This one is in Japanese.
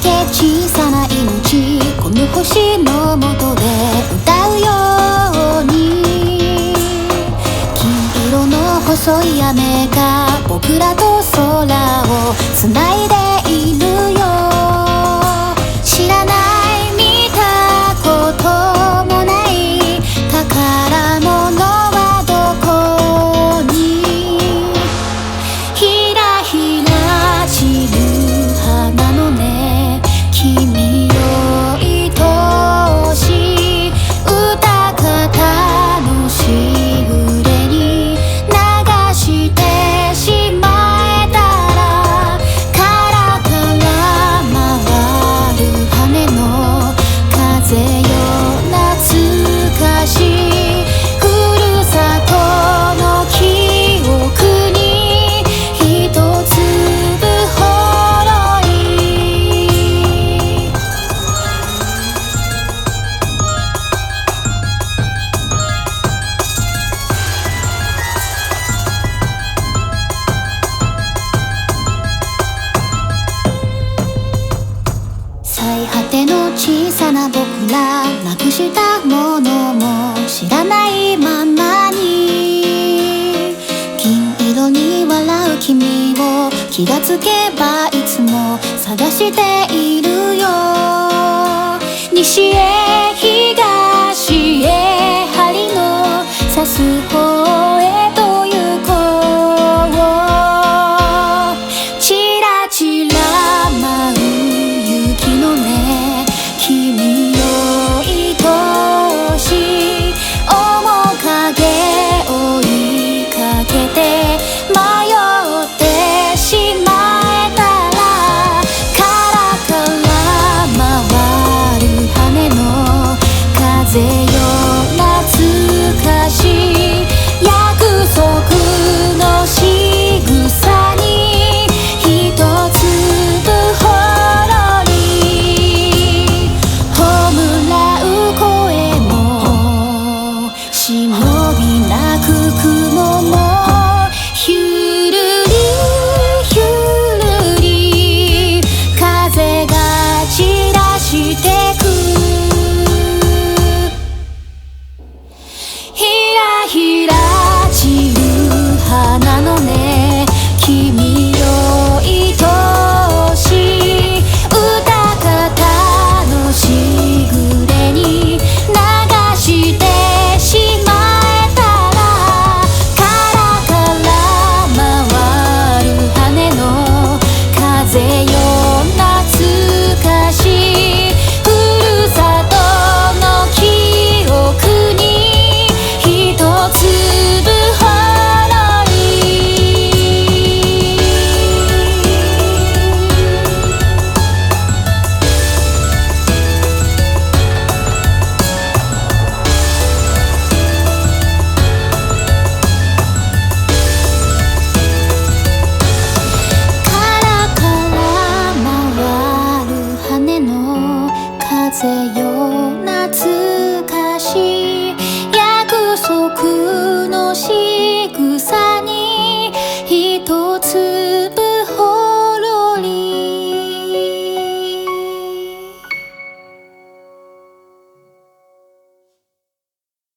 け小さな命、この星の下で歌うように。金色の細い雨が僕らと空をつないでいるよ。知らない見たこともない宝物はどこに。ひらひら散る花のね、君よ愛しい歌方のしぐれに流してしまえたら、カラカラ回る羽の風よ懐かしいふるさとの記憶に一粒ほろり。最果ての小さな僕ら、なくしたものも知らないままに。銀色に笑う君を気がつけばいつも探しているよ。西へ東へ針の刺す方へと行こう。ちらちら舞う雪のね、君よ愛しい面影追いかけて迷ってしまえたら、カラカラ回る羽の風よ懐かしい約束の仕草に一粒ほろり。弔う声も忍び泣く雲もひゅるりひゅるり風が散らしてく。ひらひら散る花のね、君よ愛しい歌方のしぐれに流してしまえたら、カラカラ回る羽の風よ懐かしいふるさとの記憶に一粒ほろり。カラカラ回る羽の風